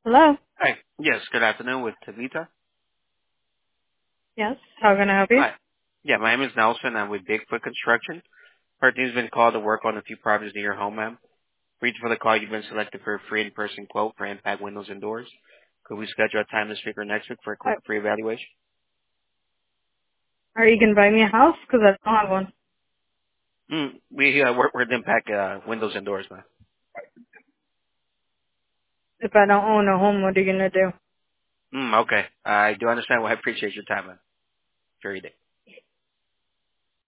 Hello. Hi. Yes, good afternoon with Tavita. Yes. How can I help you? Hi. Yeah, my name is Nelson. I'm with Bigfoot Construction. Our team's been called to work on a few projects near your home, ma'am. Reason for the call, you've been selected for a free in-person quote for impact windows and doors. Could we schedule a time this week or next week for a quick free evaluation? Are you gonna buy me a house? Cause I don't have one. We work with impact windows and doors, ma'am. If I don't own a home, what are you gonna do? Okay. I do understand. Well, I appreciate your time, ma'am. Very day.